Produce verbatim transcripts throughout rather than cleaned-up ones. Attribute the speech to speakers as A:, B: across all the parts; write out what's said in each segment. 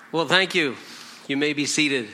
A: Well, thank you. You may be seated.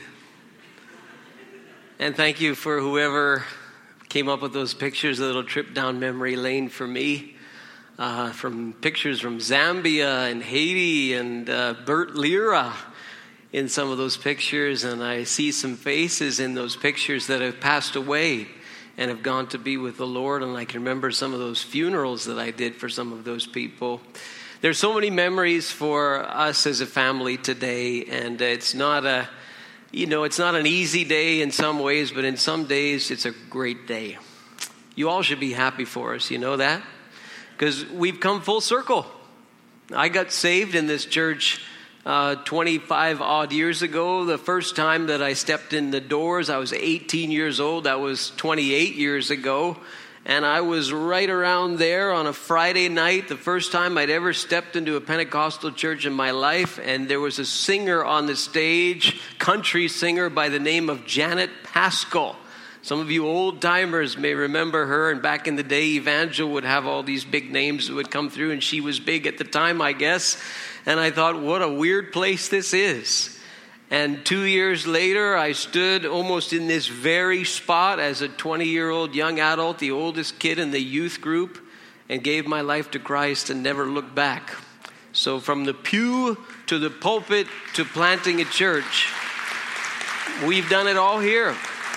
A: And thank you for whoever came up with those pictures, a little trip down memory lane for me. Uh, from pictures from Zambia and Haiti and uh, Bert Lira in some of those pictures. And I see some faces in those pictures that have passed away and have gone to be with the Lord. And I can remember some of those funerals that I did for some of those people. There's so many memories for us as a family today, and it's not a, you know, it's not an easy day in some ways, but in some days it's a great day. You all should be happy for us, you know that? Because we've come full circle. I got saved in this church uh, twenty-five odd years ago. The first time that I stepped in the doors, I was eighteen years old. That was twenty-eight years ago. And I was right around there on a Friday night, the first time I'd ever stepped into a Pentecostal church in my life. And there was a singer on the stage, country singer by the name of Janet Paschal. Some of you old timers may remember her. And back in the day, Evangel would have all these big names that would come through. And she was big at the time, I guess. And I thought, what a weird place this is. And two years later, I stood almost in this very spot as a twenty-year-old young adult, the oldest kid in the youth group, and gave my life to Christ and never looked back. So from the pew to the pulpit to planting a church, we've done it all here.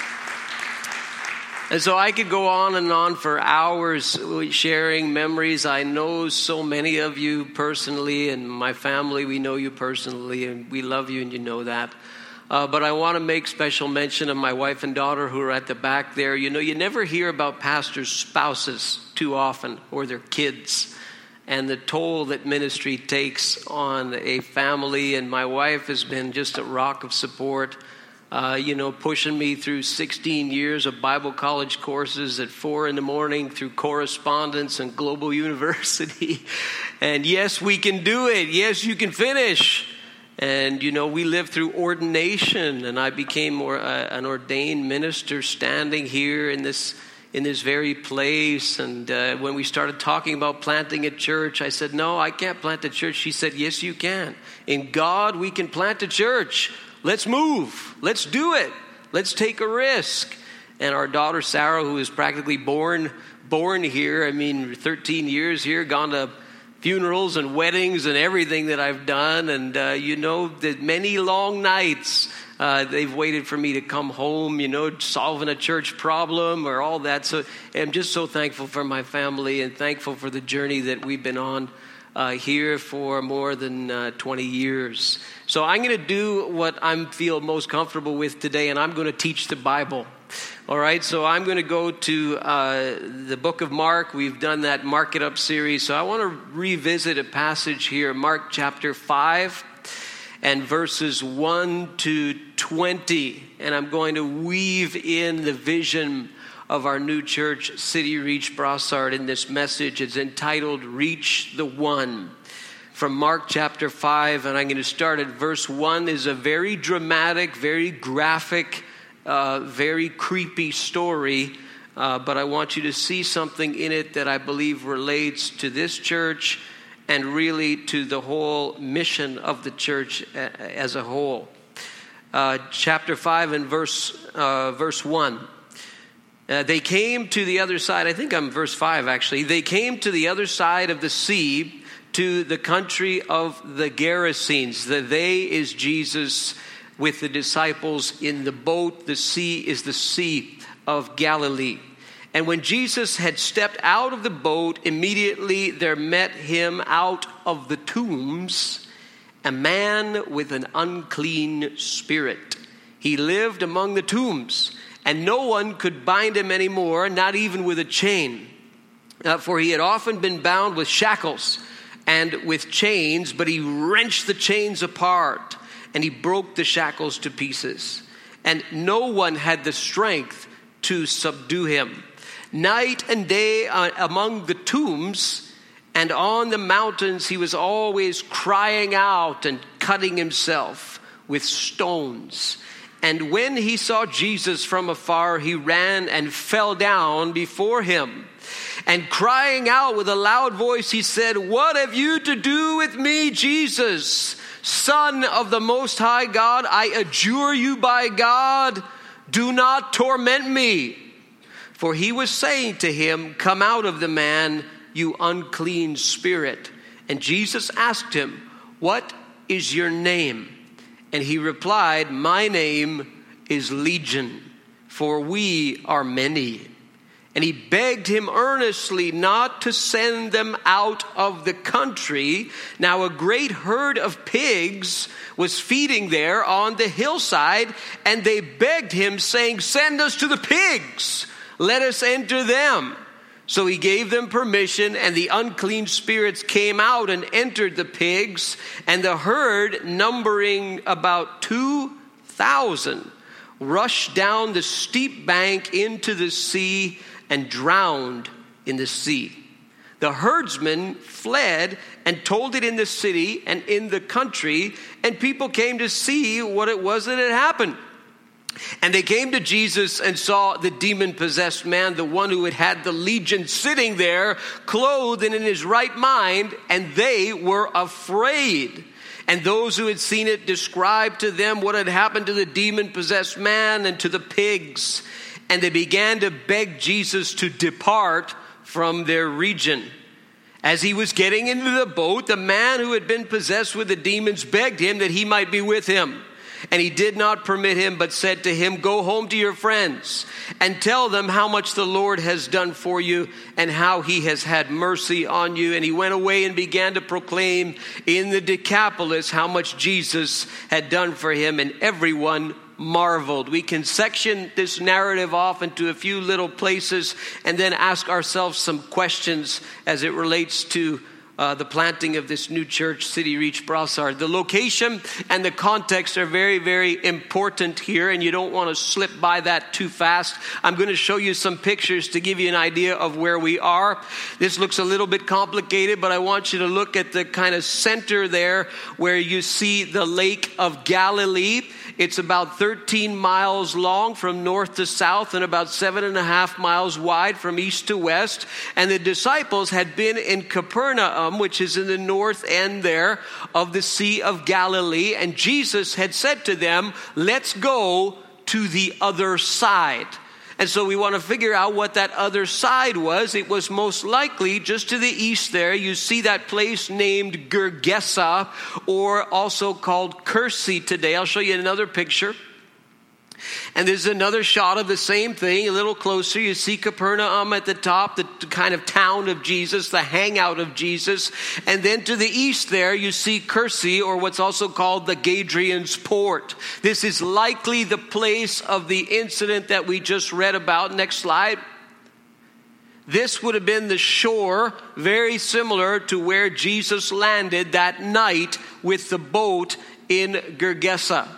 A: And so I could go on and on for hours sharing memories. I know so many of you personally, and my family, we know you personally, and we love you, and you know that. Uh, but I want to make special mention of my wife and daughter who are at the back there. You know, you never hear about pastors' spouses too often, or their kids, and the toll that ministry takes on a family. And my wife has been just a rock of support. Uh, you know, pushing me through sixteen years of Bible college courses at four in the morning through correspondence and global university. And yes, we can do it. Yes, you can finish. And, you know, we lived through ordination, and I became more, uh, an ordained minister standing here in this in this very place. And uh, when we started talking about planting a church, I said, no, I can't plant a church. She said, yes, you can. In God, we can plant a church. Let's move. Let's do it. Let's take a risk. And our daughter, Sarah, who is practically born born here, I mean, thirteen years here, gone to funerals and weddings and everything that I've done. And, uh, you know, the many long nights uh, they've waited for me to come home, you know, solving a church problem or all that. So I'm just so thankful for my family and thankful for the journey that we've been on Uh, here for more than uh, twenty years. So I'm going to do what I feel most comfortable with today, and I'm going to teach the Bible. All right, so I'm going to go to uh, the book of Mark. We've done that Mark It Up series. So I want to revisit a passage here, Mark chapter five and verses one to twenty. And I'm going to weave in the vision of our new church, City Reach Brossard, in this message. It's entitled, Reach the One, from Mark chapter five, and I'm going to start at verse one. Is a very dramatic, very graphic, uh, very creepy story, uh, but I want you to see something in it that I believe relates to this church and really to the whole mission of the church as a whole. Uh, chapter five and verse uh, verse one. Uh, they came to the other side. I think I'm verse five, actually. They came to the other side of the sea, to the country of the Gerasenes. The they is Jesus with the disciples in the boat. The sea is the Sea of Galilee. And when Jesus had stepped out of the boat, immediately there met him out of the tombs a man with an unclean spirit. He lived among the tombs, and no one could bind him anymore, not even with a chain. Uh, for he had often been bound with shackles and with chains, but he wrenched the chains apart, and he broke the shackles to pieces. And no one had the strength to subdue him. Night and day uh, among the tombs and on the mountains, he was always crying out and cutting himself with stones. And when he saw Jesus from afar, he ran and fell down before him. And crying out with a loud voice, he said, "What have you to do with me, Jesus, Son of the Most High God, I adjure you by God, do not torment me. For he was saying to him, come out of the man, you unclean spirit. And Jesus asked him, what is your name? And he replied, my name is Legion, for we are many. And he begged him earnestly not to send them out of the country. Now a great herd of pigs was feeding there on the hillside, and they begged him, saying, send us to the pigs, let us enter them. So he gave them permission, and the unclean spirits came out and entered the pigs, and the herd, numbering about two thousand, rushed down the steep bank into the sea and drowned in the sea. The herdsmen fled and told it in the city and in the country, and people came to see what it was that had happened. And they came to Jesus and saw the demon-possessed man, the one who had had the legion, sitting there, clothed and in his right mind, and they were afraid. And those who had seen it described to them what had happened to the demon-possessed man and to the pigs. And they began to beg Jesus to depart from their region. As he was getting into the boat, the man who had been possessed with the demons begged him that he might be with him. And he did not permit him, but said to him, go home to your friends and tell them how much the Lord has done for you and how he has had mercy on you. And he went away and began to proclaim in the Decapolis how much Jesus had done for him, and everyone marveled. We can section this narrative off into a few little places and then ask ourselves some questions as it relates to Uh, the planting of this new church, City Reach Brossard. The location and the context are very, very important here, and you don't want to slip by that too fast. I'm going to show you some pictures to give you an idea of where we are. This looks a little bit complicated, but I want you to look at the kind of center there where you see the Lake of Galilee. It's about thirteen miles long from north to south and about seven and a half miles wide from east to west. And the disciples had been in Capernaum, which is in the north end there of the Sea of Galilee. And Jesus had said to them, let's go to the other side. And so we want to figure out what that other side was. It was most likely just to the east there. You see that place named Gergesa, or also called Kursi today. I'll show you another picture. And there's another shot of the same thing, a little closer. You see Capernaum at the top, the kind of town of Jesus, the hangout of Jesus. And then to the east there, you see Kursi, or what's also called the Gadrian's Port. This is likely the place of the incident that we just read about. Next slide. This would have been the shore, very similar to where Jesus landed that night with the boat in Gergesa.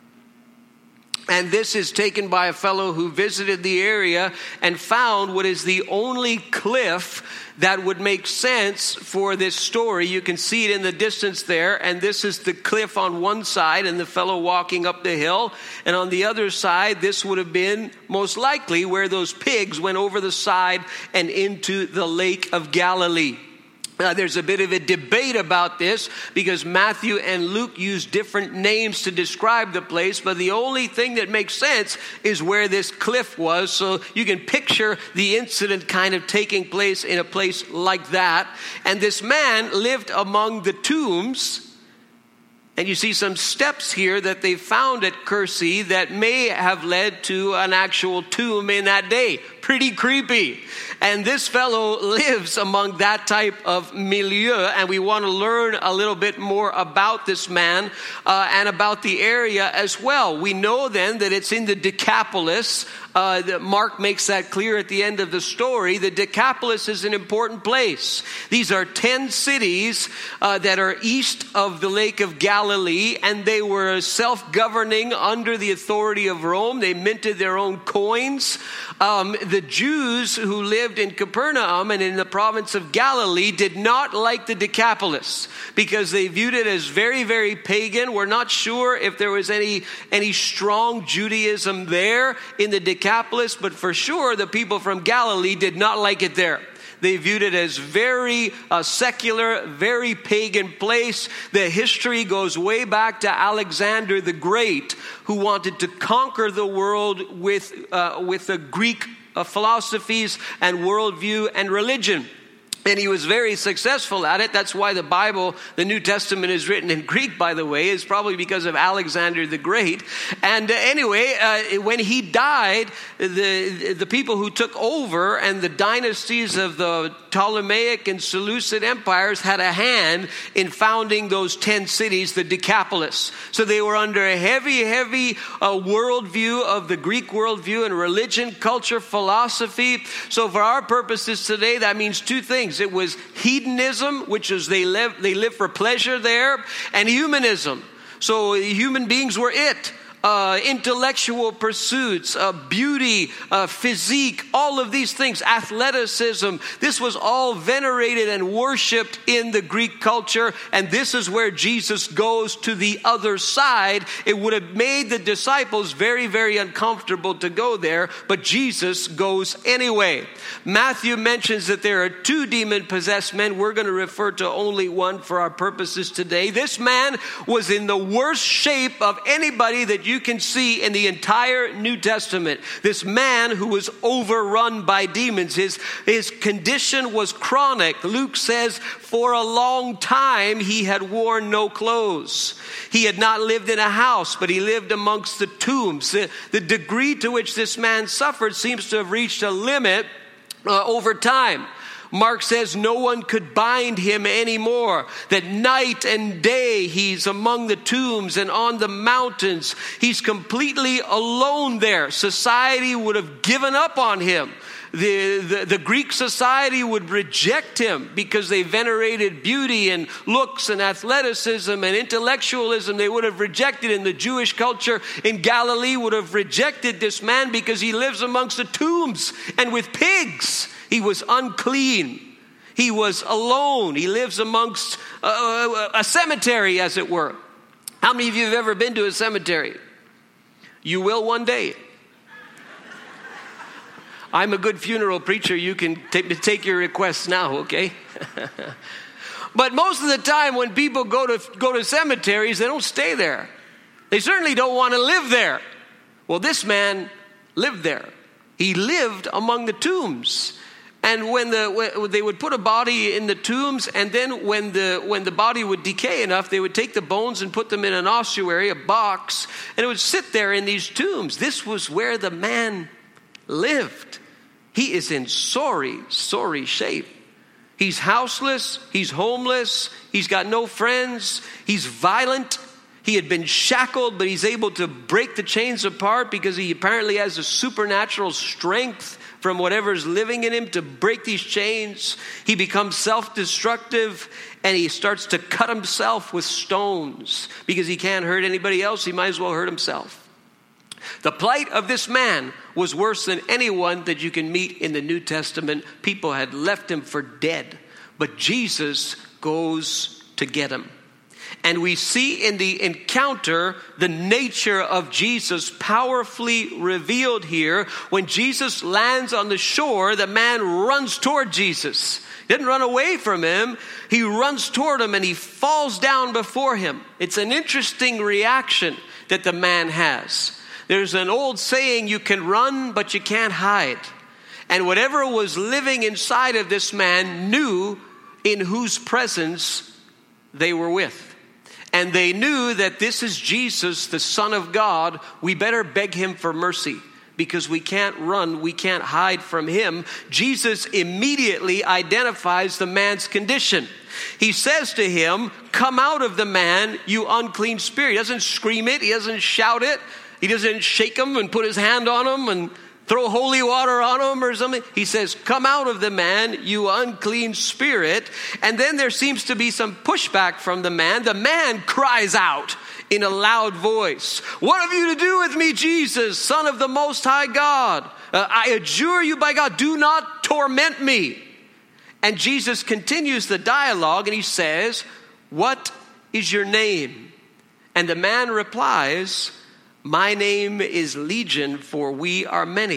A: And this is taken by a fellow who visited the area and found what is the only cliff that would make sense for this story. You can see it in the distance there. And this is the cliff on one side and the fellow walking up the hill. And on the other side, this would have been most likely where those pigs went over the side and into the Lake of Galilee. Uh, there's a bit of a debate about this because Matthew and Luke use different names to describe the place, but the only thing that makes sense is where this cliff was. So you can picture the incident kind of taking place in a place like that. And this man lived among the tombs. And you see some steps here that they found at Kursi that may have led to an actual tomb in that day. Pretty creepy. And this fellow lives among that type of milieu. And we want to learn a little bit more about this man uh, and about the area as well. We know then that it's in the Decapolis. Uh, that Mark makes that clear at the end of the story. The Decapolis is an important place. These are ten cities uh, that are east of the Lake of Galilee, and they were self-governing under the authority of Rome. They minted their own coins. Um, the Jews who lived in Capernaum and in the province of Galilee did not like the Decapolis because they viewed it as very, very pagan. We're not sure if there was any, any strong Judaism there in the Decapolis, but for sure the people from Galilee did not like it there. They viewed it as very uh, secular, very pagan place. The history goes way back to Alexander the Great, who wanted to conquer the world with, uh, with the Greek uh, philosophies and worldview and religion. And he was very successful at it. That's why the Bible, the New Testament, is written in Greek, by the way. It's probably because of Alexander the Great. And uh, anyway, uh, when he died, the, the people who took over and the dynasties of the Ptolemaic and Seleucid empires had a hand in founding those ten cities, the Decapolis. So they were under a heavy, heavy uh, worldview of the Greek worldview and religion, culture, philosophy. So for our purposes today, that means two things. It was hedonism, which is they live, they live for pleasure there, and humanism. So human beings were it. Uh, intellectual pursuits, uh, beauty, uh, physique, all of these things, athleticism. This was all venerated and worshipped in the Greek culture. And this is where Jesus goes to the other side. It would have made the disciples very, very uncomfortable to go there, but Jesus goes anyway. Matthew mentions that there are two demon-possessed men. We're going to refer to only one for our purposes today. This man was in the worst shape of anybody that you can see in the entire New Testament. This man who was overrun by demons, his, his condition was chronic. Luke says for a long time he had worn no clothes. He had not lived in a house, but he lived amongst the tombs. The, the degree to which this man suffered seems to have reached a limit uh, over time. Mark says no one could bind him anymore, that night and day he's among the tombs and on the mountains. He's completely alone there. Society would have given up on him. The, the, the Greek society would reject him because they venerated beauty and looks and athleticism and intellectualism. They would have rejected him. The Jewish culture in Galilee would have rejected this man because he lives amongst the tombs and with pigs. He was unclean. He was alone. He lives amongst a, a cemetery, as it were. How many of you have ever been to a cemetery? You will one day. I'm a good funeral preacher. You can t- take your requests now, okay? But most of the time when people go to go to cemeteries, they don't stay there. They certainly don't want to live there. Well, this man lived there. He lived among the tombs. And when the when they would put a body in the tombs, and then when the when the body would decay enough, they would take the bones and put them in an ossuary, a box, and it would sit there in these tombs. This was where the man lived. He is in sorry, sorry shape. He's houseless. He's homeless. He's got no friends. He's violent. He had been shackled, but he's able to break the chains apart because he apparently has a supernatural strength from whatever's living in him to break these chains. He becomes self-destructive and he starts to cut himself with stones because he can't hurt anybody else. He might as well hurt himself. The plight of this man was worse than anyone that you can meet in the New Testament. People had left him for dead, but Jesus goes to get him. And we see in the encounter the nature of Jesus powerfully revealed here. When Jesus lands on the shore, the man runs toward Jesus. He didn't run away from him. He runs toward him and he falls down before him. It's an interesting reaction that the man has. There's an old saying, you can run, but you can't hide. And whatever was living inside of this man knew in whose presence they were with. And they knew that this is Jesus, the Son of God. We better beg him for mercy because we can't run, we can't hide from him. Jesus immediately identifies the man's condition. He says to him, come out of the man, you unclean spirit. He doesn't scream it, he doesn't shout it, he doesn't shake him and put his hand on him and throw holy water on him or something. He says, come out of the man, you unclean spirit. And then there seems to be some pushback from the man. The man cries out in a loud voice, what have you to do with me, Jesus, Son of the Most High God? Uh, I adjure you by God, do not torment me. And Jesus continues the dialogue and he says, what is your name? And the man replies, my name is Legion, for we are many.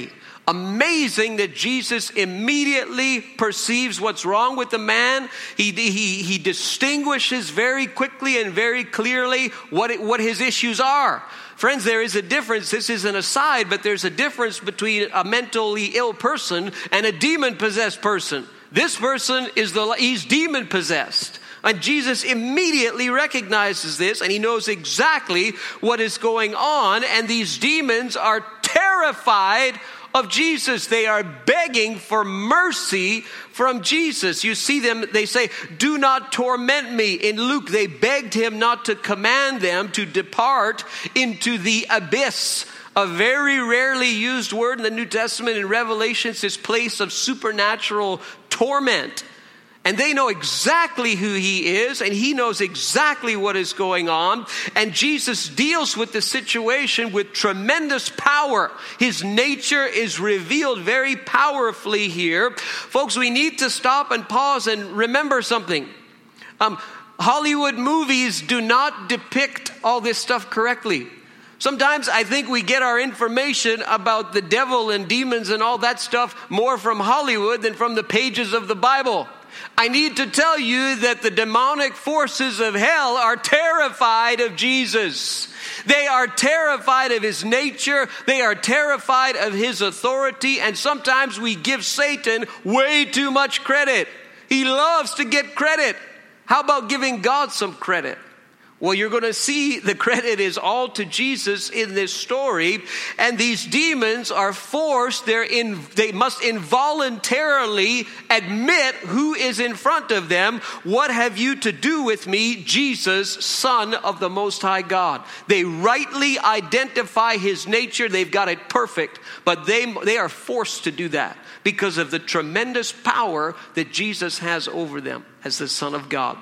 A: amazing that Jesus immediately perceives what's wrong with the man. He, he, he distinguishes very quickly and very clearly what, it, what his issues are. Friends, there is a difference. This is an aside, but there's a difference between a mentally ill person and a demon-possessed person. This person is the, he's demon-possessed. And Jesus immediately recognizes this, and he knows exactly what is going on. And these demons are terrified of Jesus. They are begging for mercy from Jesus. You see them, they say, do not torment me. In Luke, they begged him not to command them to depart into the abyss. A very rarely used word in the New Testament. In Revelation, it's this place of supernatural torment. And they know exactly who he is, and he knows exactly what is going on. And Jesus deals with the situation with tremendous power. His nature is revealed very powerfully here. Folks, we need to stop and pause and remember something. Um, Hollywood movies do not depict all this stuff correctly. Sometimes I think we get our information about the devil and demons and all that stuff more from Hollywood than from the pages of the Bible. I need to tell you that the demonic forces of hell are terrified of Jesus. They are terrified of his nature. They are terrified of his authority. And sometimes we give Satan way too much credit. He loves to get credit. How about giving God some credit? Well, you're going to see the credit is all to Jesus in this story. And these demons are forced, they're in, they must involuntarily admit who is in front of them. What have you to do with me, Jesus, Son of the Most High God? They rightly identify his nature. They've got it perfect. But they, they are forced to do that because of the tremendous power that Jesus has over them as the Son of God.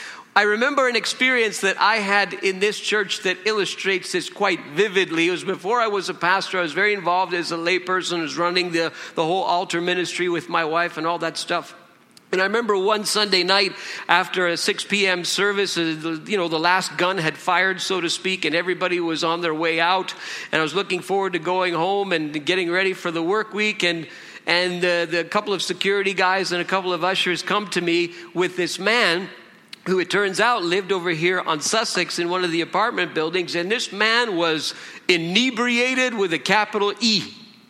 A: I remember an experience that I had in this church that illustrates this quite vividly. It was before I was a pastor. I was very involved as a layperson. I was running the, the whole altar ministry with my wife and all that stuff. And I remember one Sunday night after a six p.m. service, uh, you know, the last gun had fired, so to speak, and everybody was on their way out. And I was looking forward to going home and getting ready for the work week. And and uh, the couple of security guys and a couple of ushers come to me with this man who it turns out lived over here on Sussex in one of the apartment buildings. And this man was inebriated with a capital E.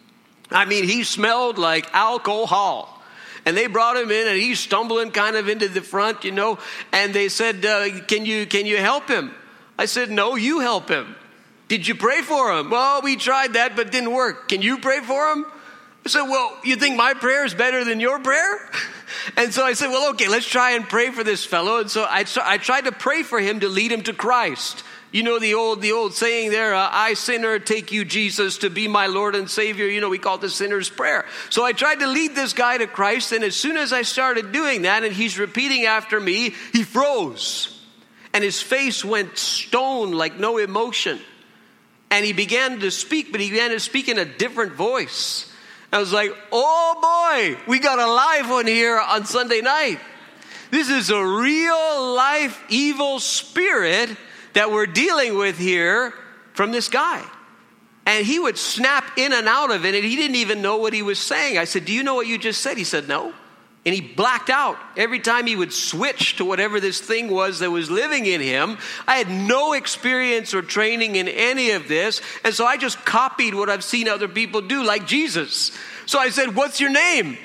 A: I mean, he smelled like alcohol. And they brought him in, and he's stumbling kind of into the front, you know. And they said, uh, can you can you help him? I said, no, you help him. Did you pray for him? Well, we tried that, but it didn't work. Can you pray for him? I said, well, you think my prayer is better than your prayer? And so I said, well, okay, let's try and pray for this fellow. And so I, I tried to pray for him to lead him to Christ. You know the old the old saying there, uh, I sinner, take you, Jesus, to be my Lord and Savior. You know, we call it the sinner's prayer. So I tried to lead this guy to Christ. And as soon as I started doing that, and he's repeating after me, he froze. And his face went stone, like no emotion. And he began to speak, but he began to speak in a different voice. I was like, oh boy, we got a live one here on Sunday night. This is a real life evil spirit that we're dealing with here from this guy. And he would snap in and out of it, and he didn't even know what he was saying. I said, do you know what you just said? He said, no. And he blacked out. Every time he would switch to whatever this thing was that was living in him. I had no experience or training in any of this. And so I just copied what I've seen other people do, like Jesus. So I said, what's your name?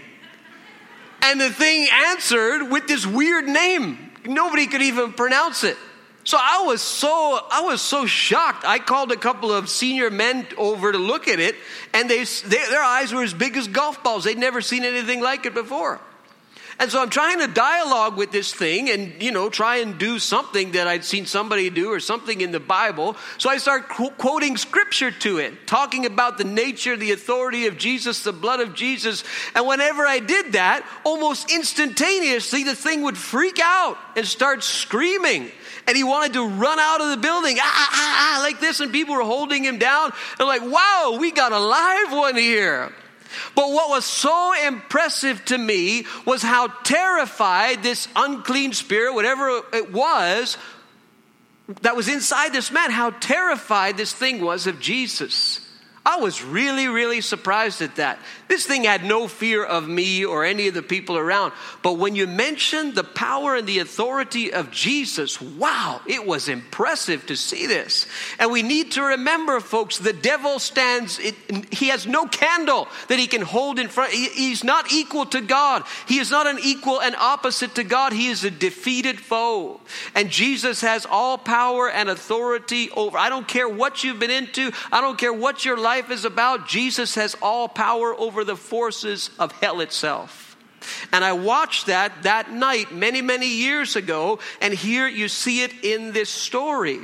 A: And the thing answered with this weird name. Nobody could even pronounce it. So I was so I was so shocked. I called a couple of senior men over to look at it, and they, they their eyes were as big as golf balls. They'd never seen anything like it before. And so I'm trying to dialogue with this thing and, you know, try and do something that I'd seen somebody do or something in the Bible. So I start qu- quoting scripture to it, talking about the nature, the authority of Jesus, the blood of Jesus. And whenever I did that, almost instantaneously, the thing would freak out and start screaming. And he wanted to run out of the building, ah, ah, ah, like this. And people were holding him down. And like, wow, we got a live one here. But what was so impressive to me was how terrified this unclean spirit, whatever it was, that was inside this man, how terrified this thing was of Jesus. I was really, really surprised at that. This thing had no fear of me or any of the people around. But when you mention the power and the authority of Jesus, wow, it was impressive to see this. And we need to remember, folks, the devil stands, it, he has no candle that he can hold in front. He, he's not equal to God. He is not an equal and opposite to God. He is a defeated foe. And Jesus has all power and authority over. I don't care what you've been into. I don't care what your life is about. Jesus has all power over the forces of hell itself. And I watched that that night many, many years ago. And here you see it in this story.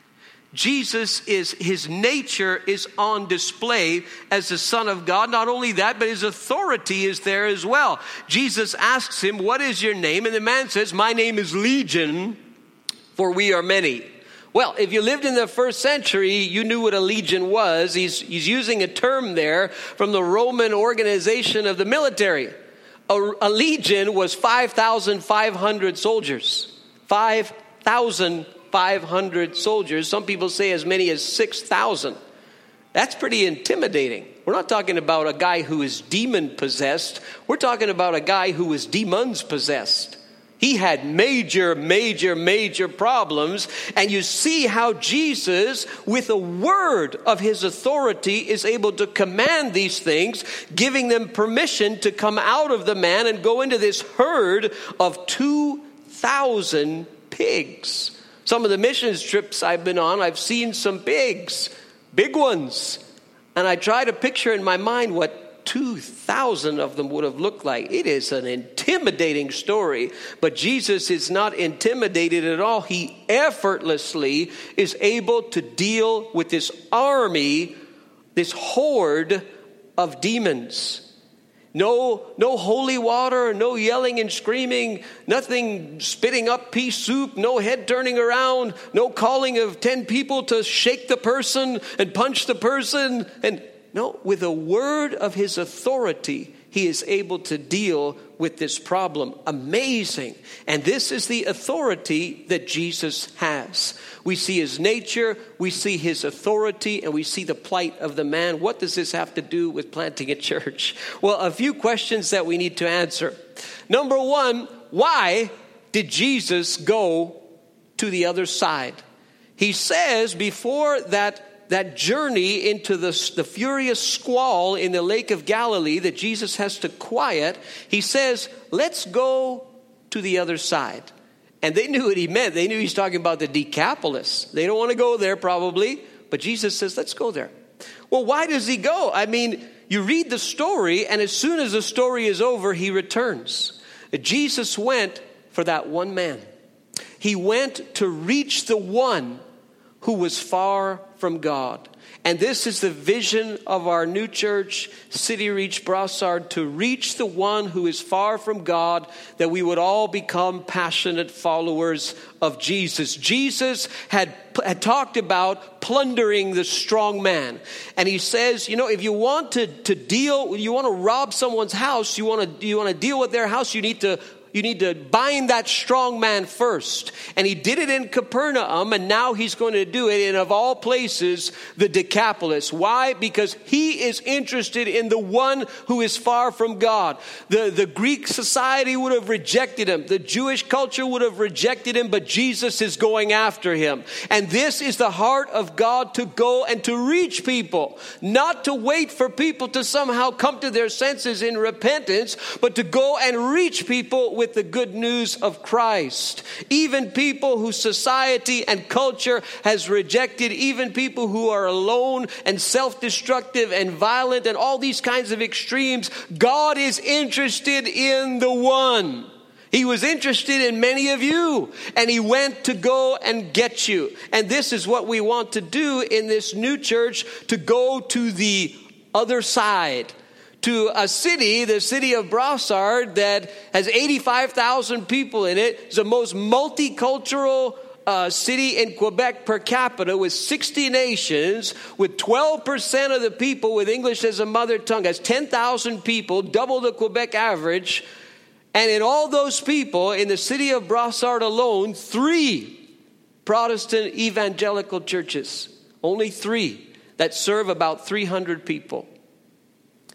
A: Jesus is, his nature is on display as the Son of God. Not only that, but his authority is there as well. Jesus asks him, what is your name? And the man says, my name is Legion, for we are many. Well, if you lived in the first century, you knew what a legion was. He's, he's using a term there from the Roman organization of the military. A, a legion was five thousand five hundred soldiers. five thousand five hundred soldiers. Some people say as many as six thousand. That's pretty intimidating. We're not talking about a guy who is demon possessed. We're talking about a guy who is demons possessed. He had major, major, major problems. And you see how Jesus, with a word of his authority, is able to command these things, giving them permission to come out of the man and go into this herd of two thousand pigs. Some of the missions trips I've been on, I've seen some pigs, big ones. And I try to picture in my mind what two thousand of them would have looked like. It is an intimidating story, but Jesus is not intimidated at all. He effortlessly is able to deal with this army, this horde of demons. No, no holy water, no yelling and screaming, nothing spitting up pea soup, no head turning around, no calling of ten people to shake the person and punch the person. And no, with a word of his authority, he is able to deal with this problem. Amazing. And this is the authority that Jesus has. We see his nature, we see his authority, and we see the plight of the man. What does this have to do with planting a church? Well, a few questions that we need to answer. Number one, why did Jesus go to the other side? He says before that That journey into the, the furious squall in the Lake of Galilee that Jesus has to quiet, he says, let's go to the other side. And they knew what he meant. They knew he's talking about the Decapolis. They don't want to go there probably, but Jesus says, let's go there. Well, why does he go? I mean, you read the story, and as soon as the story is over, he returns. Jesus went for that one man. He went to reach the one who was far from God. And this is the vision of our new church, City Reach Brossard, to reach the one who is far from God, that we would all become passionate followers of Jesus. Jesus had, had talked about plundering the strong man. And he says, you know, if you want to, to deal, you want to rob someone's house, you want to, you want to deal with their house, you need to You need to bind that strong man first. And he did it in Capernaum, and now he's going to do it in, of all places, the Decapolis. Why? Because he is interested in the one who is far from God. The, the Greek society would have rejected him. The Jewish culture would have rejected him, but Jesus is going after him. And this is the heart of God, to go and to reach people. Not to wait for people to somehow come to their senses in repentance, but to go and reach people with the good news of Christ. Even people whose society and culture has rejected, even people who are alone and self-destructive and violent and all these kinds of extremes, God is interested in the one. He was interested in many of you, and he went to go and get you. And this is what we want to do in this new church, to go to the other side. To a city, the city of Brossard, that has eighty-five thousand people in it. It's the most multicultural uh, city in Quebec per capita, with sixty nations, with twelve percent of the people with English as a mother tongue. Has ten thousand people, double the Quebec average. And in all those people, in the city of Brossard alone, three Protestant evangelical churches. Only three that serve about three hundred people.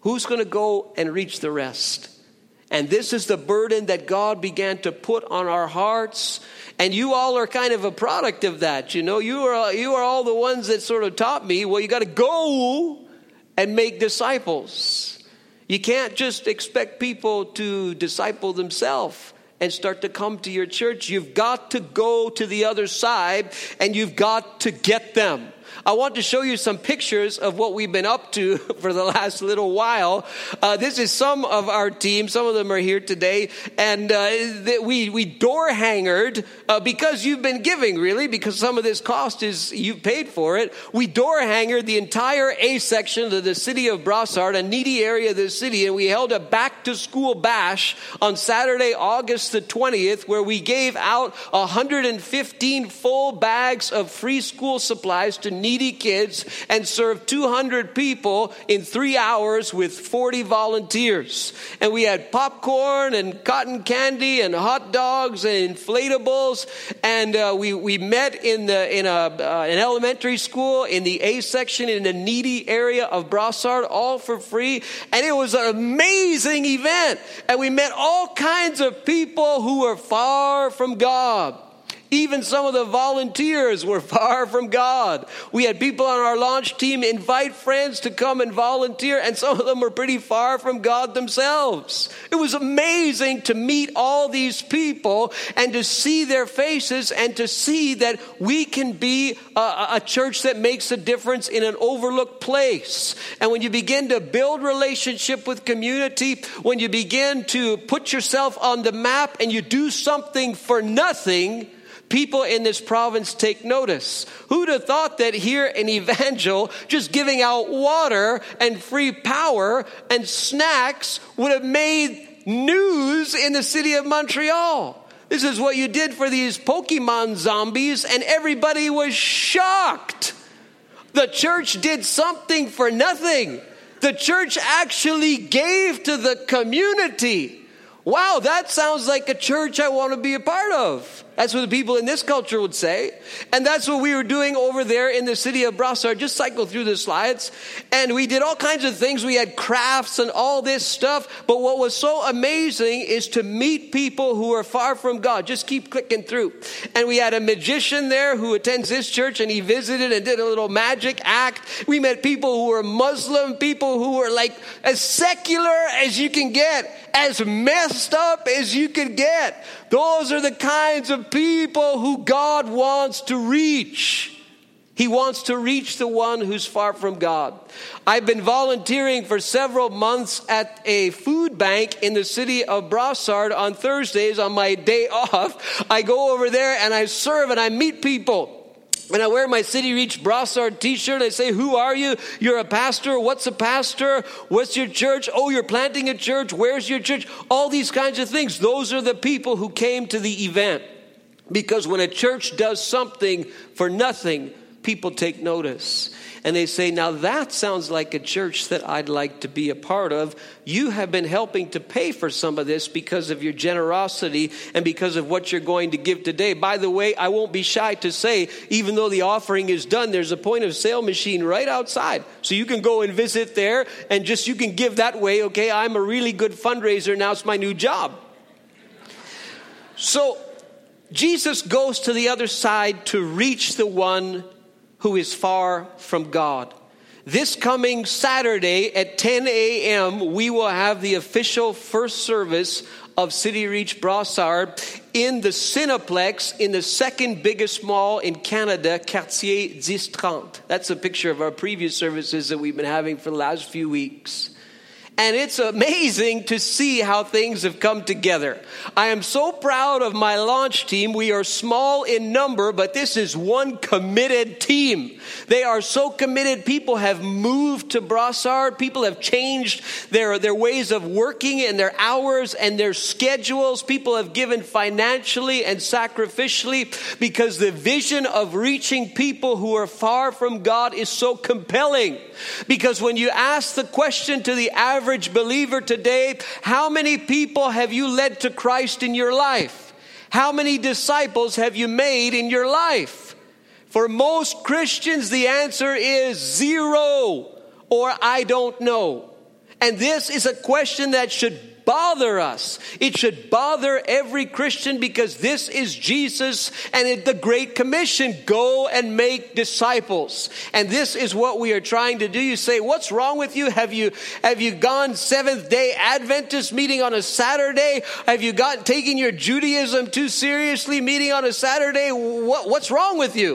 A: Who's going to go and reach the rest? And this is the burden that God began to put on our hearts. And you all are kind of a product of that. You know, you are, you are all the ones that sort of taught me, well, you got to go and make disciples. You can't just expect people to disciple themselves and start to come to your church. You've got to go to the other side and you've got to get them. I want to show you some pictures of what we've been up to for the last little while. Uh, this is some of our team. Some of them are here today. And uh, we, we door hangered uh, because you've been giving, really, because some of this cost is you've paid for it. We door hangered the entire A section of the city of Brossard, a needy area of the city. And we held a back to school bash on Saturday, August the twentieth, where we gave out one hundred fifteen full bags of free school supplies to needy needy kids and served two hundred people in three hours with forty volunteers. And we had popcorn and cotton candy and hot dogs and inflatables. And uh, we, we met in the in a uh, an elementary school in the A section in the needy area of Brossard, all for free. And it was an amazing event. And we met all kinds of people who were far from God. Even some of the volunteers were far from God. We had people on our launch team invite friends to come and volunteer, and some of them were pretty far from God themselves. It was amazing to meet all these people and to see their faces and to see that we can be a, a church that makes a difference in an overlooked place. And when you begin to build relationship with community, when you begin to put yourself on the map and you do something for nothing, people in this province take notice. Who'd have thought that here in Evangel, just giving out water and free power and snacks would have made news in the city of Montreal? This is what you did for these Pokemon zombies, and everybody was shocked. The church did something for nothing. The church actually gave to the community. Wow, that sounds like a church I want to be a part of. That's what the people in this culture would say. And that's what we were doing over there in the city of Brossard. Just cycle through the slides. And we did all kinds of things. We had crafts and all this stuff. But what was so amazing is to meet people who are far from God. Just keep clicking through. And we had a magician there who attends this church, and he visited and did a little magic act. We met people who were Muslim, people who were like as secular as you can get, as messed up as you can get. Those are the kinds of people who God wants to reach. He wants to reach the one who's far from God. I've been volunteering for several months at a food bank in the city of Brossard on Thursdays on my day off. I go over there and I serve and I meet people. And I wear my City Reach Brossard t-shirt. I say, who are you? You're a pastor. What's a pastor? What's your church? Oh, you're planting a church. Where's your church? All these kinds of things. Those are the people who came to the event. Because when a church does something for nothing, people take notice. And they say, now that sounds like a church that I'd like to be a part of. You have been helping to pay for some of this because of your generosity and because of what you're going to give today. By the way, I won't be shy to say, even though the offering is done, there's a point of sale machine right outside. So you can go and visit there and just you can give that way. Okay, I'm a really good fundraiser. Now it's my new job. So Jesus goes to the other side to reach the one who is far from God. This coming Saturday at ten a.m., we will have the official first service of City Reach Brossard in the Cineplex in the second biggest mall in Canada, Quartier ten thirty. That's a picture of our previous services that we've been having for the last few weeks. And it's amazing to see how things have come together. I am so proud of my launch team. We are small in number, but this is one committed team. They are so committed. People have moved to Brossard. People have changed their, their ways of working and their hours and their schedules. People have given financially and sacrificially because the vision of reaching people who are far from God is so compelling. Because when you ask the question to the average believer today, how many people have you led to Christ in your life? How many disciples have you made in your life? For most Christians, the answer is zero or I don't know. And this is a question that should bother us. It should bother every Christian, because this is Jesus and it, the Great Commission, go and make disciples. And this is what we are trying to do. You say, what's wrong with you? Have you have you gone Seventh Day Adventist meeting on a Saturday? Have you got taking your Judaism too seriously meeting on a Saturday? What, what's wrong with you?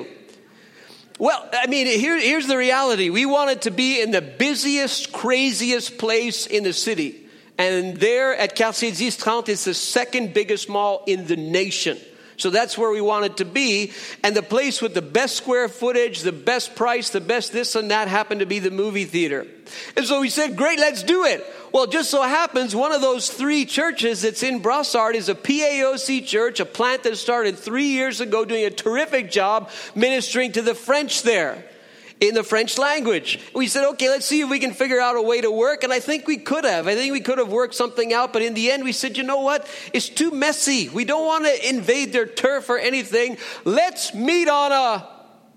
A: Well, I mean, here, here's the reality. We wanted to be in the busiest, craziest place in the city. And there at Quartier dix thirty, it's the second biggest mall in the nation. So that's where we wanted to be. And the place with the best square footage, the best price, the best this and that happened to be the movie theater. And so we said, great, let's do it. Well, it just so happens one of those three churches that's in Brossard is a P A O C church, a plant that started three years ago doing a terrific job ministering to the French there in the French language. We said, okay, let's see if we can figure out a way to work. And I think we could have. I think we could have worked something out. But in the end, we said, you know what? It's too messy. We don't want to invade their turf or anything. Let's meet on a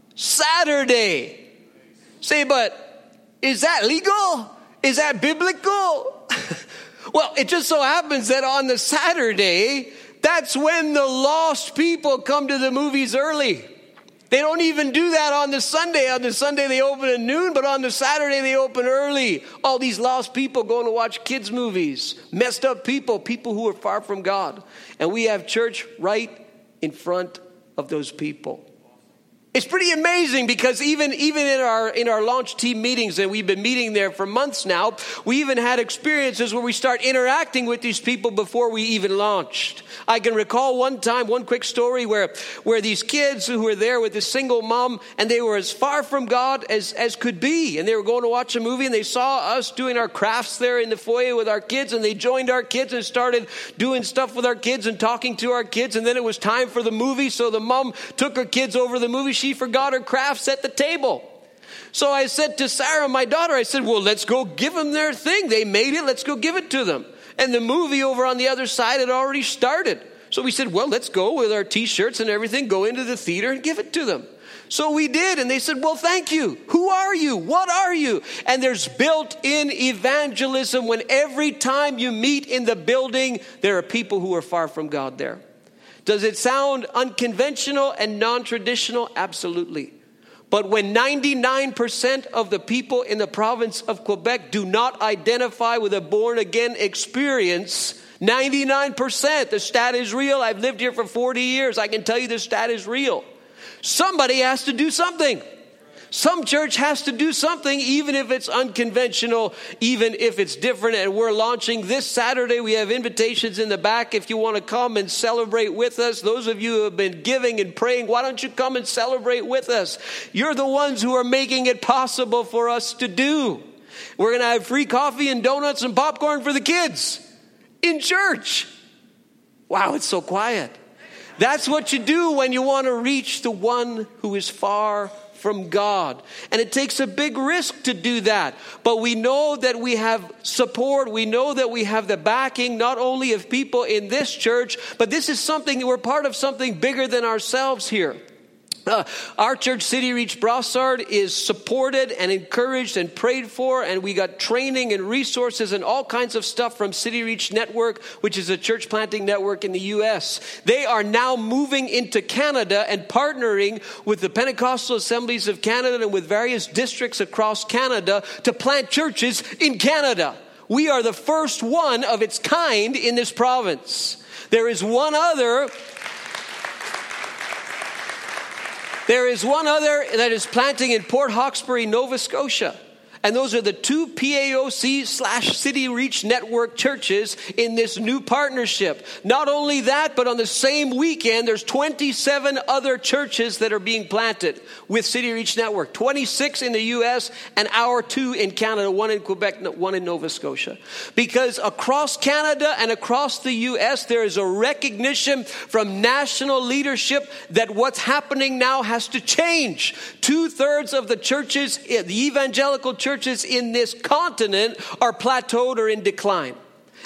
A: Saturday. Say, but is that legal? Is that biblical? Well, it just so happens that on the Saturday, that's when the lost people come to the movies early. They don't even do that on the Sunday. On the Sunday they open at noon, but on the Saturday they open early. All these lost people going to watch kids' movies. Messed up people, people who are far from God. And we have church right in front of those people. It's pretty amazing, because even, even in our in our launch team meetings, and we've been meeting there for months now, we even had experiences where we start interacting with these people before we even launched. I can recall one time, one quick story where, where these kids who were there with a single mom, and they were as far from God as, as could be. And they were going to watch a movie, and they saw us doing our crafts there in the foyer with our kids, and they joined our kids and started doing stuff with our kids and talking to our kids. And then it was time for the movie, so the mom took her kids over the movie. She forgot her crafts at the table. So I said to Sarah, my daughter, I said, well, let's go give them their thing. They made it. Let's go give it to them. And the movie over on the other side had already started. So we said, well, let's go with our T-shirts and everything, go into the theater and give it to them. So we did. And they said, well, thank you. Who are you? What are you? And there's built-in evangelism when every time you meet in the building, there are people who are far from God there. Does it sound unconventional and non-traditional? Absolutely. But when ninety-nine percent of the people in the province of Quebec do not identify with a born-again experience, ninety-nine percent, the stat is real. I've lived here for forty years. I can tell you the stat is real. Somebody has to do something. Some church has to do something, even if it's unconventional, even if it's different. And we're launching this Saturday. We have invitations in the back if you want to come and celebrate with us. Those of you who have been giving and praying, why don't you come and celebrate with us? You're the ones who are making it possible for us to do. We're going to have free coffee and donuts and popcorn for the kids in church. Wow, it's so quiet. That's what you do when you want to reach the one who is far from God. And it takes a big risk to do that. But we know that we have support. We know that we have the backing not only of people in this church, but this is something, we're part of something bigger than ourselves here. Uh, our church, City Reach Brossard, is supported and encouraged and prayed for, and we got training and resources and all kinds of stuff from City Reach Network, which is a church planting network in the U S. They are now moving into Canada and partnering with the Pentecostal Assemblies of Canada and with various districts across Canada to plant churches in Canada. We are the first one of its kind in this province. There is one other... There is one other that is planting in Port Hawkesbury, Nova Scotia. And those are the two P A O C slash City Reach Network churches in this new partnership. Not only that, but on the same weekend, there's twenty-seven other churches that are being planted with City Reach Network. twenty-six in the U S and our two in Canada, one in Quebec, one in Nova Scotia. Because across Canada and across the U S, there is a recognition from national leadership that what's happening now has to change. Two-thirds of the churches, the evangelical churches, churches in this continent are plateaued or in decline.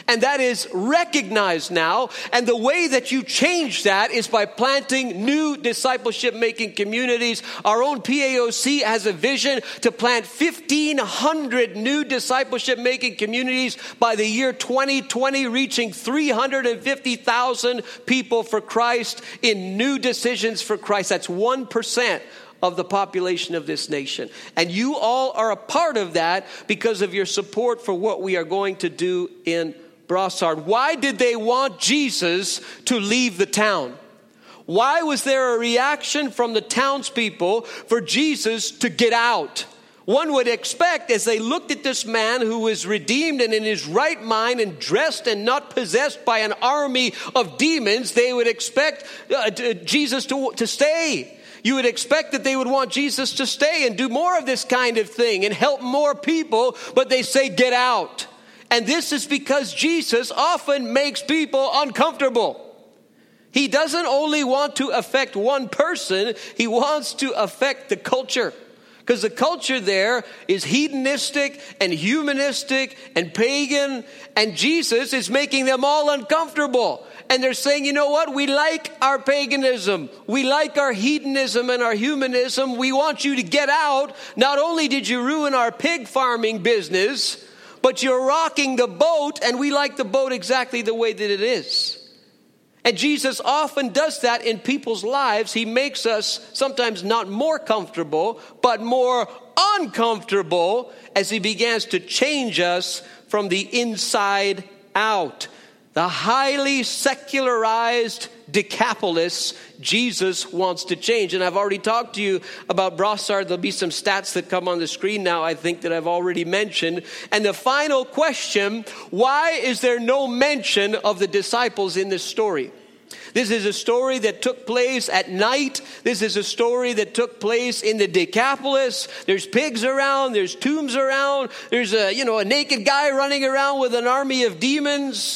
A: And that is recognized now. And the way that you change that is by planting new discipleship-making communities. Our own P A O C has a vision to plant fifteen hundred new discipleship-making communities by the year twenty twenty, reaching three hundred fifty thousand people for Christ in new decisions for Christ. That's one percent of the population of this nation. And you all are a part of that because of your support for what we are going to do in Brossard. Why did they want Jesus to leave the town? Why was there a reaction from the townspeople for Jesus to get out? One would expect, as they looked at this man who was redeemed and in his right mind and dressed and not possessed by an army of demons, they would expect uh, Jesus to, to stay. You would expect that they would want Jesus to stay and do more of this kind of thing and help more people, but they say, get out. And this is because Jesus often makes people uncomfortable. He doesn't only want to affect one person, he wants to affect the culture. Because the culture there is hedonistic and humanistic and pagan, and Jesus is making them all uncomfortable. And they're saying, you know what? We like our paganism. We like our hedonism and our humanism. We want you to get out. Not only did you ruin our pig farming business, but you're rocking the boat, and we like the boat exactly the way that it is. And Jesus often does that in people's lives. He makes us sometimes not more comfortable, but more uncomfortable as he begins to change us from the inside out. The highly secularized Decapolis, Jesus wants to change. And I've already talked to you about Brossard. There'll be some stats that come on the screen now, I think, that I've already mentioned. And the final question, why is there no mention of the disciples in this story? This is a story that took place at night. This is a story that took place in the Decapolis. There's pigs around. There's tombs around. There's a, you know, a naked guy running around with an army of demons.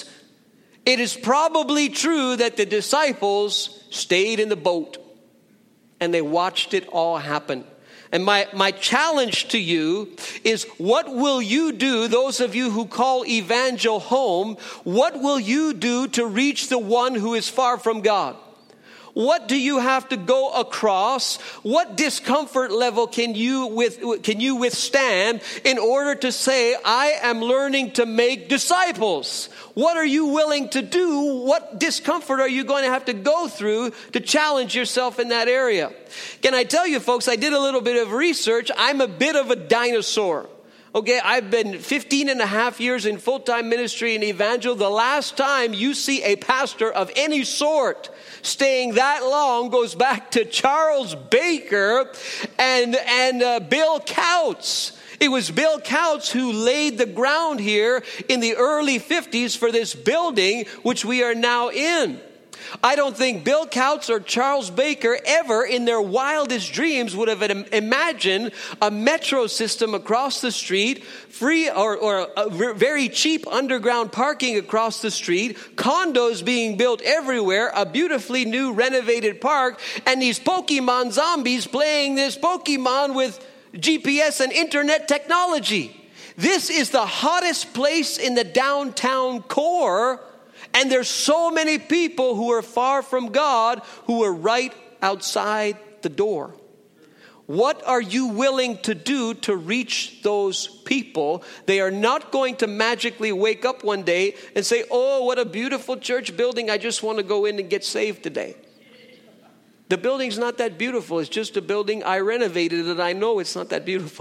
A: It is probably true that the disciples stayed in the boat and they watched it all happen. And my, my challenge to you is, what will you do, those of you who call Evangel home, what will you do to reach the one who is far from God? What do you have to go across? What discomfort level can you with, can you withstand in order to say, I am learning to make disciples? What are you willing to do? What discomfort are you going to have to go through to challenge yourself in that area? Can I tell you, folks, I did a little bit of research. I'm a bit of a dinosaur. Okay, I've been fifteen and a half years in full-time ministry in Evangel. The last time you see a pastor of any sort staying that long goes back to Charles Baker and, and uh, Bill Couts. It was Bill Couts who laid the ground here in the early fifties for this building, which we are now in. I don't think Bill Couts or Charles Baker ever in their wildest dreams would have imagined a metro system across the street, free or, or a very cheap underground parking across the street, condos being built everywhere, a beautifully new renovated park, and these Pokemon zombies playing this Pokemon with G P S and internet technology. This is the hottest place in the downtown core. And there's so many people who are far from God who are right outside the door. What are you willing to do to reach those people? They are not going to magically wake up one day and say, oh, what a beautiful church building. I just want to go in and get saved today. The building's not that beautiful. It's just a building I renovated and I know it's not that beautiful.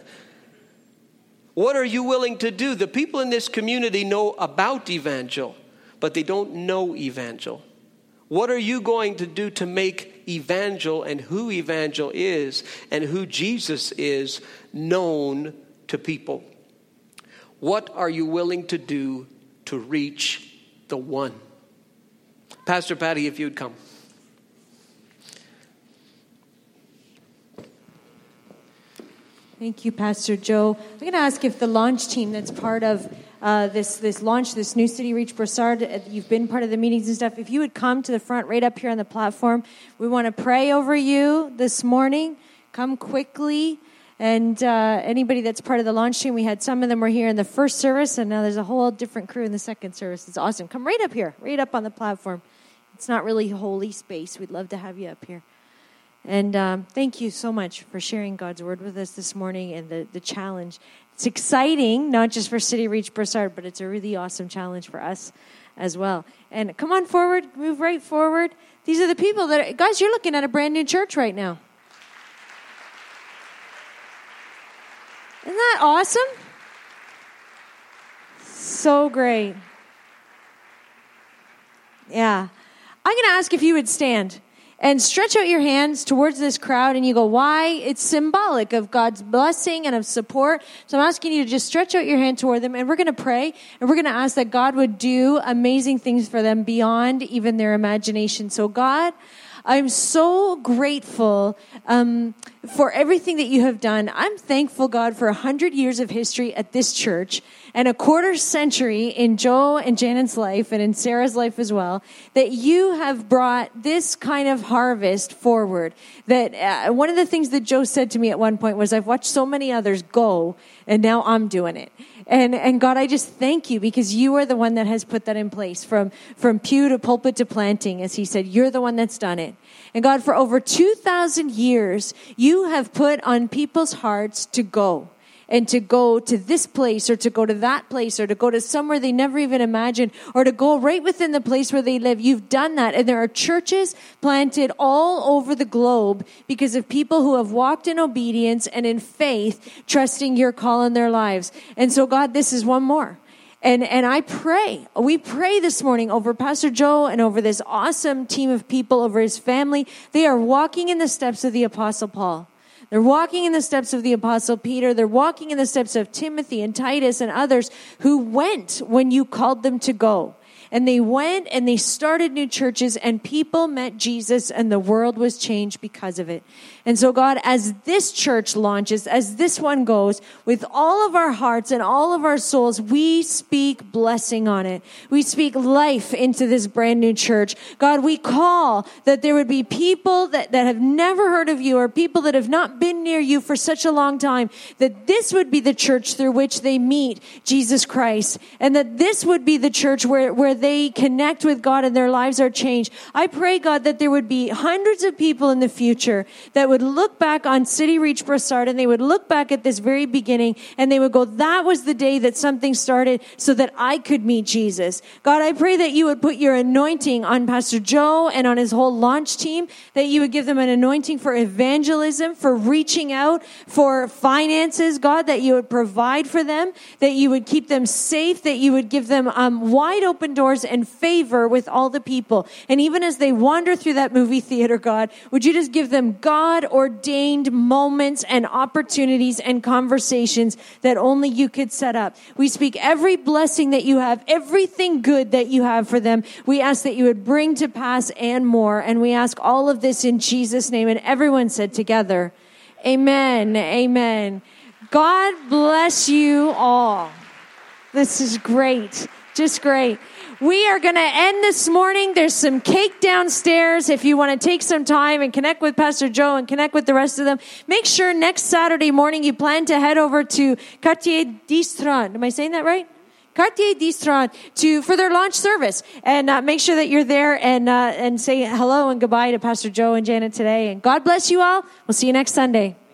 A: What are you willing to do? The people in this community know about Evangel, but they don't know Evangel. What are you going to do to make Evangel and who Evangel is and who Jesus is known to people? What are you willing to do to reach the one? Pastor Patty, if you'd come.
B: Thank you, Pastor Joe. I'm going to ask if the launch team that's part of uh, this this launch, this New City Reach Brossard, uh, you've been part of the meetings and stuff, if you would come to the front right up here on the platform. We want to pray over you this morning. Come quickly. And uh, anybody that's part of the launch team, we had some of them were here in the first service, and now there's a whole different crew in the second service. It's awesome. Come right up here, right up on the platform. It's not really holy space. We'd love to have you up here. And um, thank you so much for sharing God's word with us this morning and the, the challenge. It's exciting, not just for City Reach Brossard, but it's a really awesome challenge for us as well. And come on forward, move right forward. These are the people that, are, guys, you're looking at a brand new church right now. Isn't that awesome? So great. Yeah. I'm going to ask if you would stand and stretch out your hands towards this crowd, and you go, why? It's symbolic of God's blessing and of support. So I'm asking you to just stretch out your hand toward them, and we're going to pray, and we're going to ask that God would do amazing things for them beyond even their imagination. So God, I'm so grateful um, for everything that you have done. I'm thankful, God, for one hundred years of history at this church and a quarter century in Joe and Janet's life and in Sarah's life as well, that you have brought this kind of harvest forward. That uh, one of the things that Joe said to me at one point was, I've watched so many others go, and now I'm doing it. And and God, I just thank you because you are the one that has put that in place from, from pew to pulpit to planting. As he said, you're the one that's done it. And God, for over two thousand years, you have put on people's hearts to go. And to go to this place or to go to that place or to go to somewhere they never even imagined or to go right within the place where they live. You've done that. And there are churches planted all over the globe because of people who have walked in obedience and in faith, trusting your call in their lives. And so, God, this is one more. And and I pray, we pray this morning over Pastor Joe and over this awesome team of people, over his family. They are walking in the steps of the Apostle Paul. They're walking in the steps of the Apostle Peter. They're walking in the steps of Timothy and Titus and others who went when you called them to go. And they went and they started new churches and people met Jesus and the world was changed because of it. And so God, as this church launches, as this one goes, with all of our hearts and all of our souls, we speak blessing on it. We speak life into this brand new church. God, we call that there would be people that, that have never heard of you or people that have not been near you for such a long time, that this would be the church through which they meet Jesus Christ. And that this would be the church where, where they connect with God and their lives are changed. I pray, God, that there would be hundreds of people in the future that would look back on City Reach Brossard and they would look back at this very beginning and they would go, that was the day that something started so that I could meet Jesus. God, I pray that you would put your anointing on Pastor Joe and on his whole launch team, that you would give them an anointing for evangelism, for reaching out, for finances, God, that you would provide for them, that you would keep them safe, that you would give them um, wide open doors and favor with all the people. And even as they wander through that movie theater, God, would you just give them God-ordained moments and opportunities and conversations that only you could set up. We speak every blessing that you have, everything good that you have for them. We ask that you would bring to pass and more. And we ask all of this in Jesus' name. And everyone said together, amen, amen. God bless you all. This is great, just great. We are going to end this morning. There's some cake downstairs if you want to take some time and connect with Pastor Joe and connect with the rest of them. Make sure next Saturday morning you plan to head over to Quartier d'Istrand. Am I saying that right? Quartier d'Istrand to for their launch service, and uh, make sure that you're there and uh, and say hello and goodbye to Pastor Joe and Janet today. And God bless you all. We'll see you next Sunday.